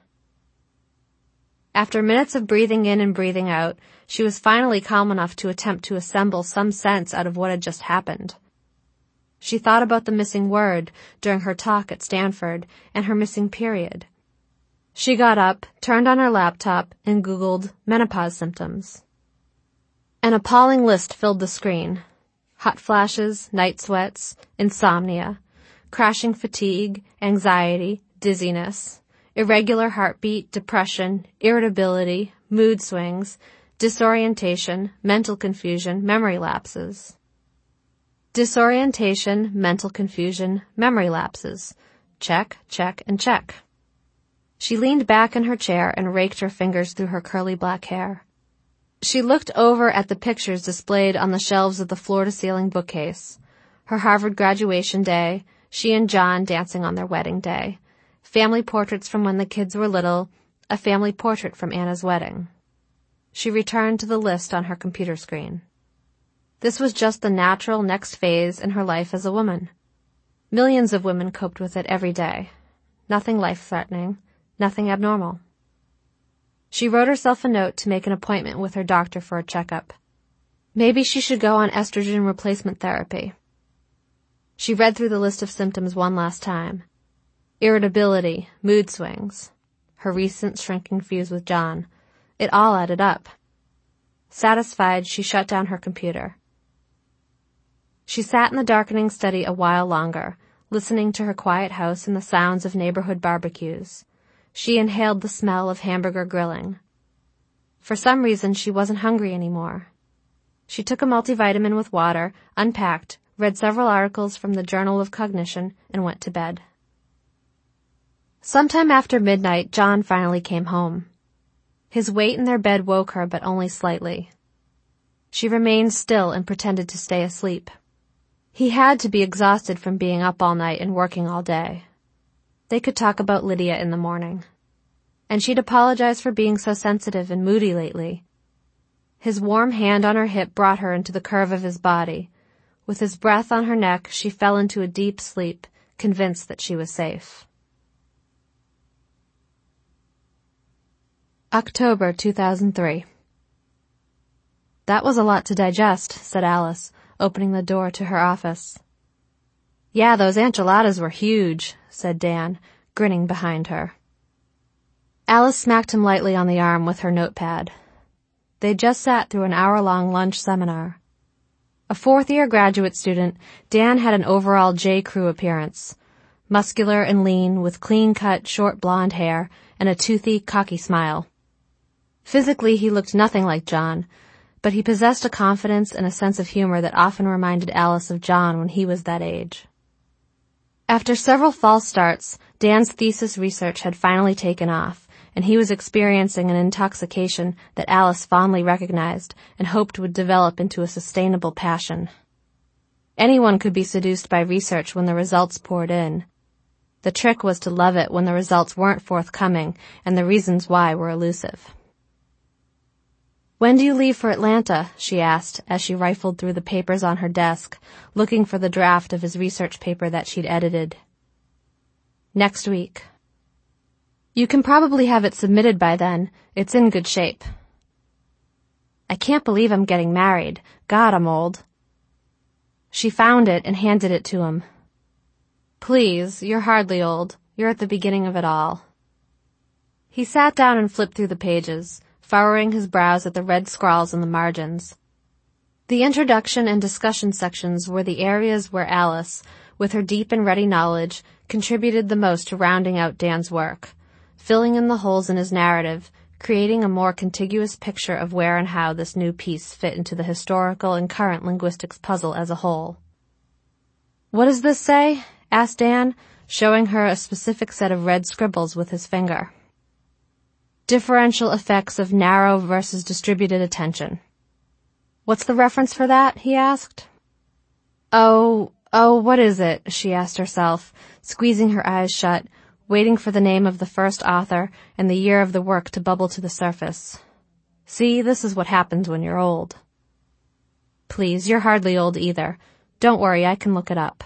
After minutes of breathing in and breathing out, she was finally calm enough to attempt to assemble some sense out of what had just happened. She thought about the missing word during her talk at Stanford and her missing period. She got up, turned on her laptop, and Googled menopause symptoms. An appalling list filled the screen. Hot flashes, night sweats, insomnia, crashing fatigue, anxiety, dizziness, irregular heartbeat, depression, irritability, mood swings, disorientation, mental confusion, memory lapses. Disorientation, mental confusion, memory lapses. Check, check, and check. She leaned back in her chair and raked her fingers through her curly black hair. She looked over at the pictures displayed on the shelves of the floor-to-ceiling bookcase. Her Harvard graduation day, she and John dancing on their wedding day, family portraits from when the kids were little, a family portrait from Anna's wedding. She returned to the list on her computer screen. This was just the natural next phase in her life as a woman. Millions of women coped with it every day. Nothing life-threatening, nothing abnormal. She wrote herself a note to make an appointment with her doctor for a checkup. Maybe she should go on estrogen replacement therapy. She read through the list of symptoms one last time. Irritability, mood swings, her recent shrinking fuse with John. It all added up. Satisfied, she shut down her computer. She sat in the darkening study a while longer, listening to her quiet house and the sounds of neighborhood barbecues. She inhaled the smell of hamburger grilling. For some reason, she wasn't hungry anymore. She took a multivitamin with water, unpacked, read several articles from the Journal of Cognition, and went to bed. Sometime after midnight, John finally came home. His weight in their bed woke her, but only slightly. She remained still and pretended to stay asleep. He had to be exhausted from being up all night and working all day. They could talk about Lydia in the morning. And she'd apologize for being so sensitive and moody lately. His warm hand on her hip brought her into the curve of his body. With his breath on her neck, she fell into a deep sleep, convinced that she was safe. October two thousand three. That was a lot to digest, said Alice, opening the door to her office. Yeah, those enchiladas were huge, said Dan, grinning behind her. Alice smacked him lightly on the arm with her notepad. They'd just sat through an hour-long lunch seminar. A fourth-year graduate student, Dan had an overall J. Crew appearance. Muscular and lean, with clean-cut, short blonde hair and a toothy, cocky smile. Physically, he looked nothing like John, but he possessed a confidence and a sense of humor that often reminded Alice of John when he was that age. After several false starts, Dan's thesis research had finally taken off, and he was experiencing an intoxication that Alice fondly recognized and hoped would develop into a sustainable passion. Anyone could be seduced by research when the results poured in. The trick was to love it when the results weren't forthcoming and the reasons why were elusive. When do you leave for Atlanta? She asked as she rifled through the papers on her desk, looking for the draft of his research paper that she'd edited. Next week. You can probably have it submitted by then. It's in good shape. I can't believe I'm getting married. God, I'm old. She found it and handed it to him. Please, you're hardly old. You're at the beginning of it all. He sat down and flipped through the pages, furrowing his brows at the red scrawls in the margins. The introduction and discussion sections were the areas where Alice, with her deep and ready knowledge, contributed the most to rounding out Dan's work, filling in the holes in his narrative, creating a more contiguous picture of where and how this new piece fit into the historical and current linguistics puzzle as a whole. What does this say? Asked Dan, showing her a specific set of red scribbles with his finger. Differential effects of narrow versus distributed attention. What's the reference for that? He asked. Oh, oh, what is it? She asked herself, squeezing her eyes shut, waiting for the name of the first author and the year of the work to bubble to the surface. See, this is what happens when you're old. Please, you're hardly old either. Don't worry, I can look it up.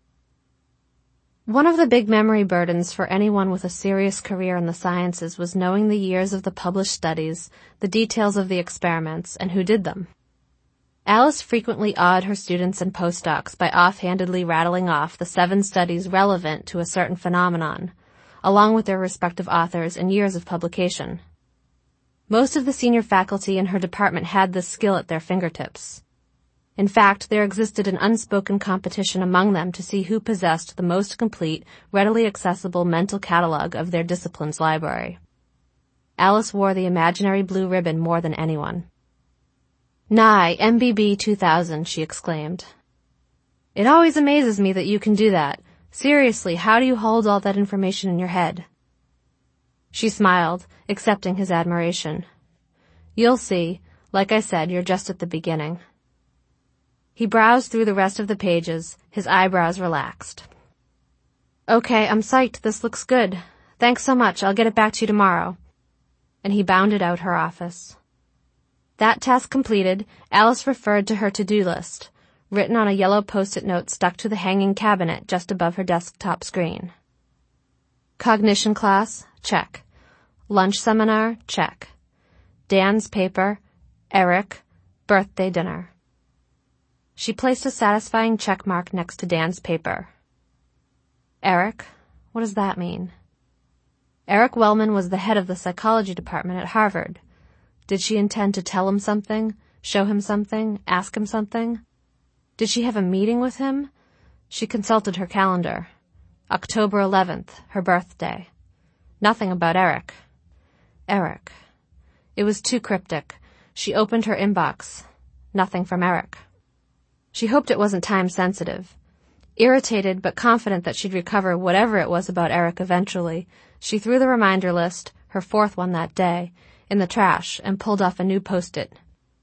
One of the big memory burdens for anyone with a serious career in the sciences was knowing the years of the published studies, the details of the experiments, and who did them. Alice frequently awed her students and postdocs by offhandedly rattling off the seven studies relevant to a certain phenomenon, along with their respective authors and years of publication. Most of the senior faculty in her department had this skill at their fingertips. In fact, there existed an unspoken competition among them to see who possessed the most complete, readily accessible mental catalog of their discipline's library. Alice wore the imaginary blue ribbon more than anyone. "Nye, M B B two thousand, she exclaimed. "It always amazes me that you can do that. Seriously, how do you hold all that information in your head?" She smiled, accepting his admiration. "You'll see. Like I said, you're just at the beginning." He browsed through the rest of the pages, his eyebrows relaxed. "Okay, I'm psyched. This looks good. Thanks so much. I'll get it back to you tomorrow." And he bounded out her office. That task completed, Alice referred to her to-do list, written on a yellow post-it note stuck to the hanging cabinet just above her desktop screen. Cognition class, check. Lunch seminar, check. Dan's paper, Eric, birthday dinner. She placed a satisfying check mark next to Dan's paper. Eric? What does that mean? Eric Wellman was the head of the psychology department at Harvard. Did she intend to tell him something, show him something, ask him something? Did she have a meeting with him? She consulted her calendar. October eleventh, her birthday. Nothing about Eric. Eric. It was too cryptic. She opened her inbox. Nothing from Eric. She hoped it wasn't time-sensitive. Irritated but confident that she'd recover whatever it was about Eric eventually, she threw the reminder list, her fourth one that day, in the trash and pulled off a new post-it.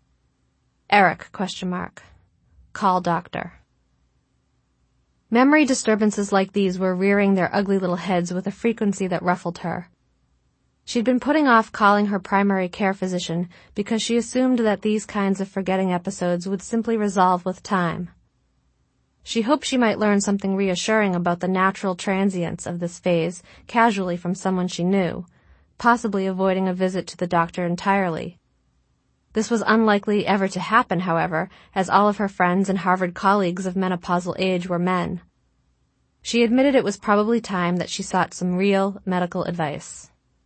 Eric, question mark. Call doctor. Memory disturbances like these were rearing their ugly little heads with a frequency that ruffled her. She'd been putting off calling her primary care physician because she assumed that these kinds of forgetting episodes would simply resolve with time. She hoped she might learn something reassuring about the natural transience of this phase casually from someone she knew, possibly avoiding a visit to the doctor entirely. This was unlikely ever to happen, however, as all of her friends and Harvard colleagues of menopausal age were men. She admitted it was probably time that she sought some real medical advice.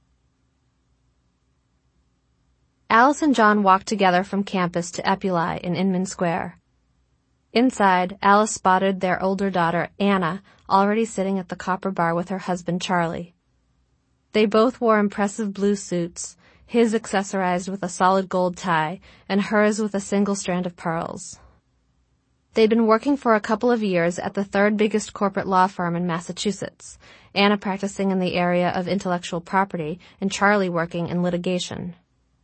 Alice and John walked together from campus to Epuli in Inman Square. Inside, Alice spotted their older daughter, Anna, already sitting at the Copper Bar with her husband, Charlie. They both wore impressive blue suits, his accessorized with a solid gold tie, and hers with a single strand of pearls. They'd been working for a couple of years at the third biggest corporate law firm in Massachusetts, Anna practicing in the area of intellectual property and Charlie working in litigation.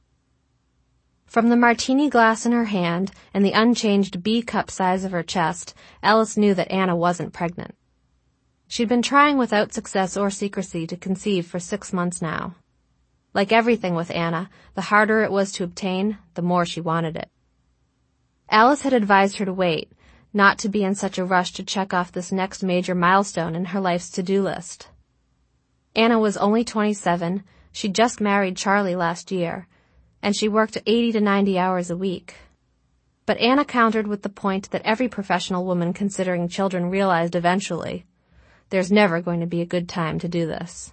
From the martini glass in her hand and the unchanged B-cup size of her chest, Alice knew that Anna wasn't pregnant. She'd been trying without success or secrecy to conceive for six months now. Like everything with Anna, the harder it was to obtain, the more she wanted it. Alice had advised her to wait, not to be in such a rush to check off this next major milestone in her life's to-do list. Anna was only twenty-seven, she'd just married Charlie last year, and she worked eighty to ninety hours a week. But Anna countered with the point that every professional woman considering children realized eventually. There's never going to be a good time to do this.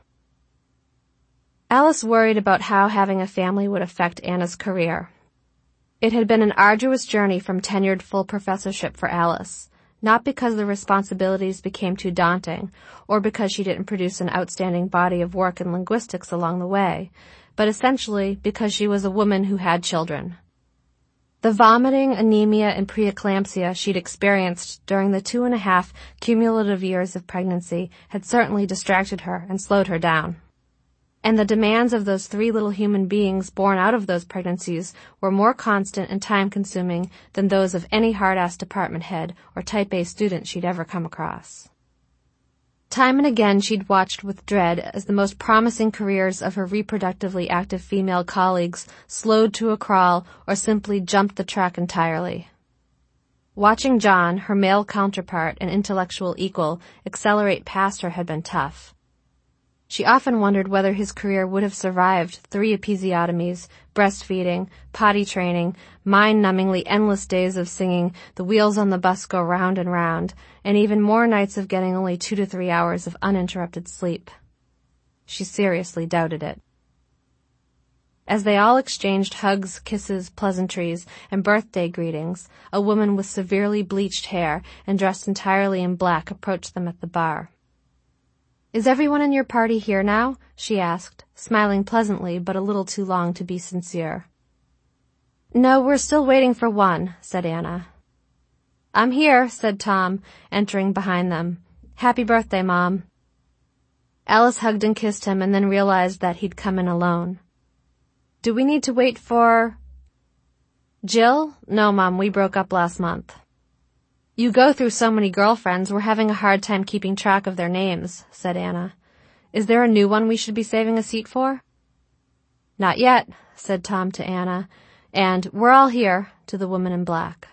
Alice worried about how having a family would affect Anna's career. It had been an arduous journey from tenured full professorship for Alice, not because the responsibilities became too daunting, or because she didn't produce an outstanding body of work in linguistics along the way, but essentially because she was a woman who had children. The vomiting, anemia, and preeclampsia she'd experienced during the two and a half cumulative years of pregnancy had certainly distracted her and slowed her down. And the demands of those three little human beings born out of those pregnancies were more constant and time-consuming than those of any hard-ass department head or type A student she'd ever come across. Time and again she'd watched with dread as the most promising careers of her reproductively active female colleagues slowed to a crawl or simply jumped the track entirely. Watching John, her male counterpart and intellectual equal, accelerate past her had been tough. She often wondered whether his career would have survived three episiotomies, breastfeeding, potty training, mind-numbingly endless days of singing "The Wheels on the Bus Go Round and Round," and even more nights of getting only two to three hours of uninterrupted sleep. She seriously doubted it. As they all exchanged hugs, kisses, pleasantries, and birthday greetings, a woman with severely bleached hair and dressed entirely in black approached them at the bar. "Is everyone in your party here now?" she asked, smiling pleasantly but a little too long to be sincere. "No, we're still waiting for one," said Anna. "I'm here," said Tom, entering behind them. "Happy birthday, Mom." Alice hugged and kissed him and then realized that he'd come in alone. "Do we need to wait for Jill?" "No, Mom, we broke up last month." "You go through so many girlfriends, we're having a hard time keeping track of their names," said Anna. "Is there a new one we should be saving a seat for?" "Not yet," said Tom to Anna, and "We're all here," to the woman in black.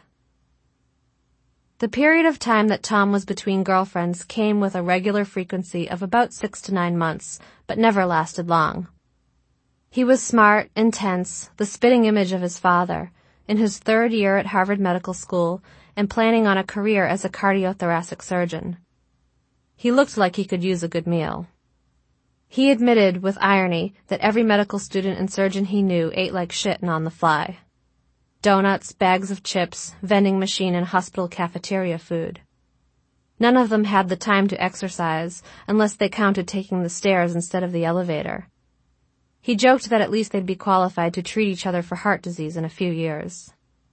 The period of time that Tom was between girlfriends came with a regular frequency of about six to nine months, but never lasted long. He was smart, intense, the spitting image of his father, in his third year at Harvard Medical School, and planning on a career as a cardiothoracic surgeon. He looked like he could use a good meal. He admitted, with irony, that every medical student and surgeon he knew ate like shit and on the fly. Donuts, bags of chips, vending machine, and hospital cafeteria food. None of them had the time to exercise, unless they counted taking the stairs instead of the elevator. He joked that at least they'd be qualified to treat each other for heart disease in a few years.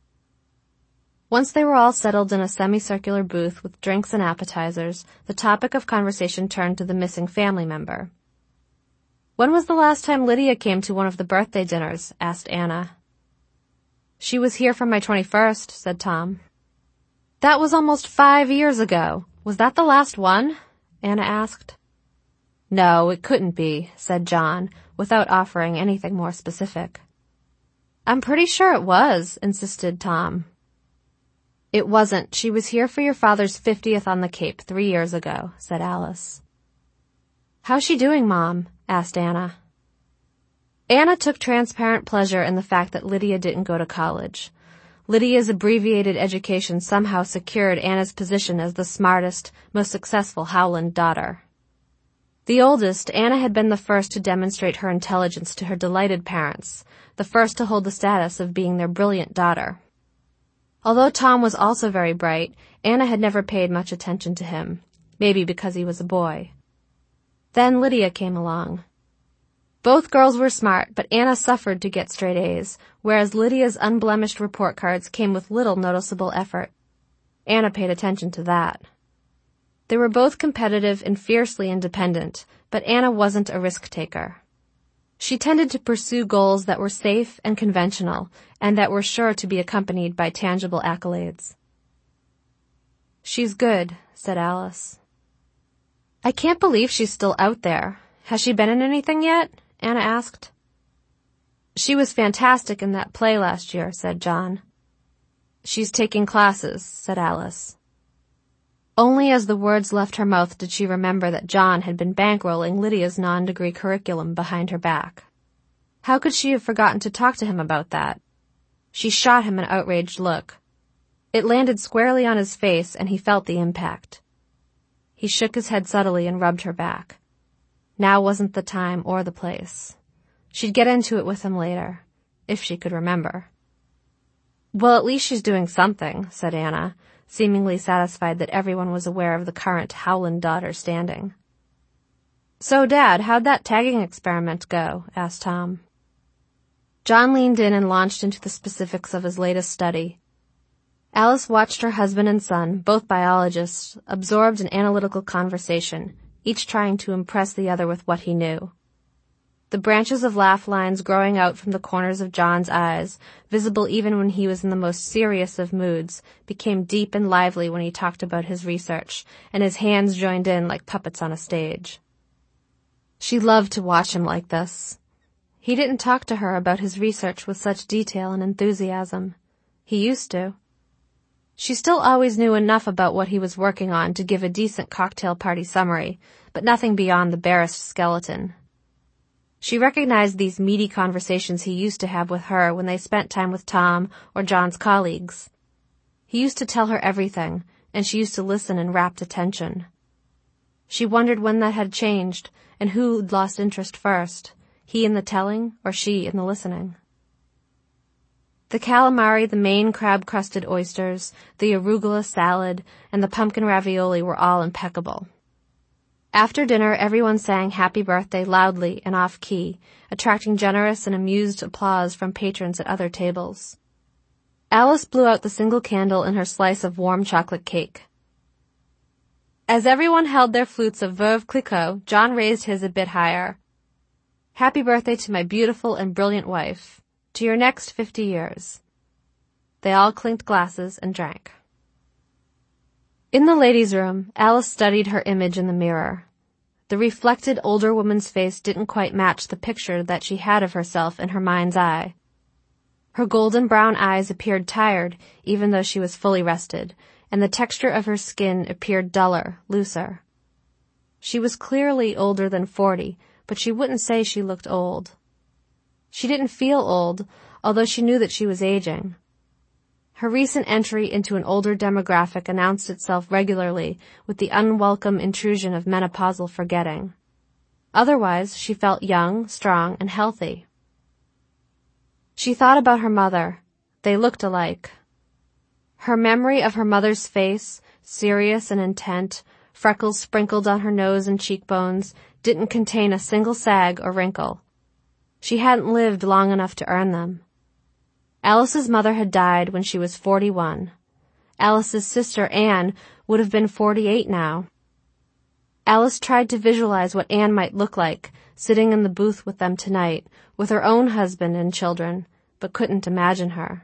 Once they were all settled in a semicircular booth with drinks and appetizers, the topic of conversation turned to the missing family member. "When was the last time Lydia came to one of the birthday dinners?" asked Anna. "She was here for my twenty-first, said Tom. "That was almost five years ago. Was that the last one?" Anna asked. "No, it couldn't be," said John, without offering anything more specific. "I'm pretty sure it was," insisted Tom. "It wasn't. She was here for your father's fiftieth on the Cape three years ago," said Alice. "How's she doing, Mom?" asked Anna. Anna took transparent pleasure in the fact that Lydia didn't go to college. Lydia's abbreviated education somehow secured Anna's position as the smartest, most successful Howland daughter. The oldest, Anna had been the first to demonstrate her intelligence to her delighted parents, the first to hold the status of being their brilliant daughter. Although Tom was also very bright, Anna had never paid much attention to him, maybe because he was a boy. Then Lydia came along. Both girls were smart, but Anna suffered to get straight A's, whereas Lydia's unblemished report cards came with little noticeable effort. Anna paid attention to that. They were both competitive and fiercely independent, but Anna wasn't a risk-taker. She tended to pursue goals that were safe and conventional, and that were sure to be accompanied by tangible accolades. "She's good," said Alice. "I can't believe she's still out there. Has she been in anything yet?" Anna asked. "She was fantastic in that play last year," said John. "She's taking classes," said Alice. Only as the words left her mouth did she remember that John had been bankrolling Lydia's non-degree curriculum behind her back. How could she have forgotten to talk to him about that? She shot him an outraged look. It landed squarely on his face, and he felt the impact. He shook his head subtly and rubbed her back. Now wasn't the time or the place. She'd get into it with him later, if she could remember. "Well, at least she's doing something," said Anna, seemingly satisfied that everyone was aware of the current Howland daughter standing. "So, Dad, how'd that tagging experiment go?" asked Tom. John leaned in and launched into the specifics of his latest study. Alice watched her husband and son, both biologists, absorbed in analytical conversation, each trying to impress the other with what he knew. The branches of laugh lines growing out from the corners of John's eyes, visible even when he was in the most serious of moods, became deep and lively when he talked about his research, and his hands joined in like puppets on a stage. She loved to watch him like this. He didn't talk to her about his research with such detail and enthusiasm. He used to. She still always knew enough about what he was working on to give a decent cocktail party summary, but nothing beyond the barest skeleton. She recognized these meaty conversations he used to have with her when they spent time with Tom or John's colleagues. He used to tell her everything, and she used to listen in rapt attention. She wondered when that had changed, and who'd lost interest first, he in the telling or she in the listening. The calamari, the Maine crab-crusted oysters, the arugula salad, and the pumpkin ravioli were all impeccable. After dinner, everyone sang Happy Birthday loudly and off-key, attracting generous and amused applause from patrons at other tables. Alice blew out the single candle in her slice of warm chocolate cake. As everyone held their flutes of Veuve Clicquot, John raised his a bit higher. Happy birthday to my beautiful and brilliant wife. To your next fifty years. They all clinked glasses and drank. In the ladies' room, Alice studied her image in the mirror. The reflected older woman's face didn't quite match the picture that she had of herself in her mind's eye. Her golden brown eyes appeared tired, even though she was fully rested, and the texture of her skin appeared duller, looser. She was clearly older than forty, but she wouldn't say she looked old. She didn't feel old, although she knew that she was aging. Her recent entry into an older demographic announced itself regularly with the unwelcome intrusion of menopausal forgetting. Otherwise, she felt young, strong, and healthy. She thought about her mother. They looked alike. Her memory of her mother's face, serious and intent, freckles sprinkled on her nose and cheekbones, didn't contain a single sag or wrinkle. She hadn't lived long enough to earn them. Alice's mother had died when she was forty-one. Alice's sister, Anne, would have been forty-eight now. Alice tried to visualize what Anne might look like, sitting in the booth with them tonight, with her own husband and children, but couldn't imagine her.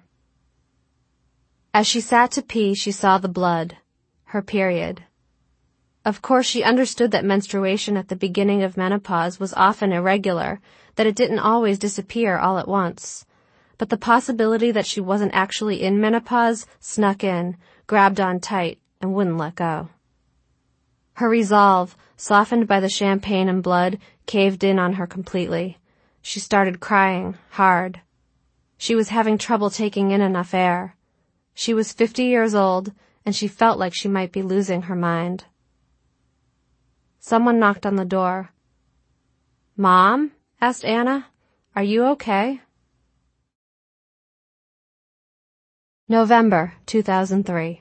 As she sat to pee, she saw the blood, her period. Of course, she understood that menstruation at the beginning of menopause was often irregular, that it didn't always disappear all at once. But the possibility that she wasn't actually in menopause snuck in, grabbed on tight, and wouldn't let go. Her resolve, softened by the champagne and blood, caved in on her completely. She started crying, hard. She was having trouble taking in enough air. She was fifty years old, and she felt like she might be losing her mind. Someone knocked on the door. "Mom?" asked Anna. "Are you okay?" November two thousand three.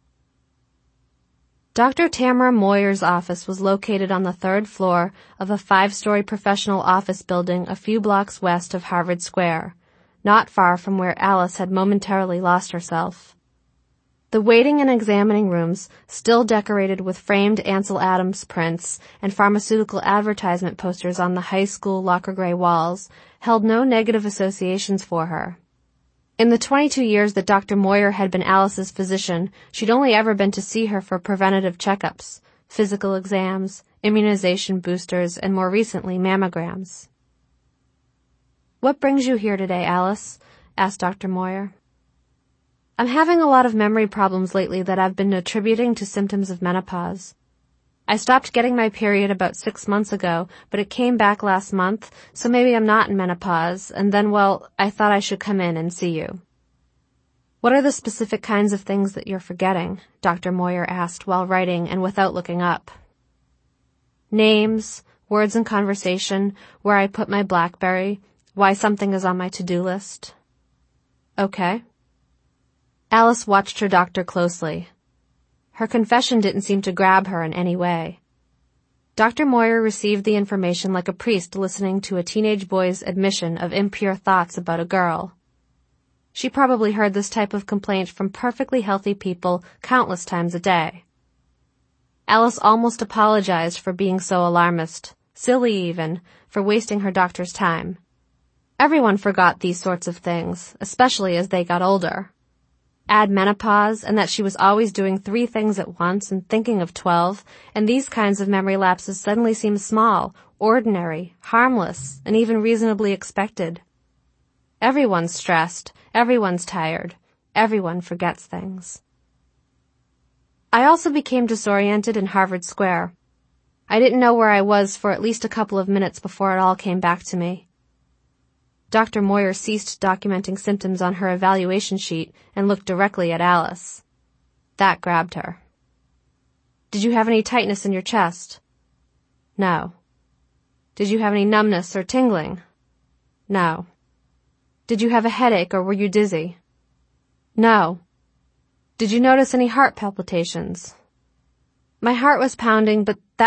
Doctor Tamara Moyer's office was located on the third floor of a five-story professional office building a few blocks west of Harvard Square, not far from where Alice had momentarily lost herself. The waiting and examining rooms, still decorated with framed Ansel Adams prints and pharmaceutical advertisement posters on the high school lacquer gray walls, held no negative associations for her. In the twenty-two years that Doctor Moyer had been Alice's physician, she'd only ever been to see her for preventative checkups, physical exams, immunization boosters, and more recently, mammograms. "What brings you here today, Alice?" asked Doctor Moyer. "I'm having a lot of memory problems lately that I've been attributing to symptoms of menopause. I stopped getting my period about six months ago, but it came back last month, so maybe I'm not in menopause, and then, well, I thought I should come in and see you." "What are the specific kinds of things that you're forgetting?" Doctor Moyer asked while writing and without looking up. "Names, words in conversation, where I put my BlackBerry, why something is on my to-do list." "Okay." Alice watched her doctor closely. Her confession didn't seem to grab her in any way. Doctor Moyer received the information like a priest listening to a teenage boy's admission of impure thoughts about a girl. She probably heard this type of complaint from perfectly healthy people countless times a day. Alice almost apologized for being so alarmist, silly even, for wasting her doctor's time. Everyone forgot these sorts of things, especially as they got older. Add menopause, and that she was always doing three things at once and thinking of twelve, and these kinds of memory lapses suddenly seem small, ordinary, harmless, and even reasonably expected. Everyone's stressed, everyone's tired, everyone forgets things. I also became disoriented in Harvard Square. I didn't know where I was for at least a couple of minutes before it all came back to me. Doctor Moyer ceased documenting symptoms on her evaluation sheet and looked directly at Alice. That grabbed her. "Did you have any tightness in your chest?" No. Did you have any numbness or tingling? No. Did you have a headache or were you dizzy? No. Did you notice any heart palpitations? My heart was pounding, but that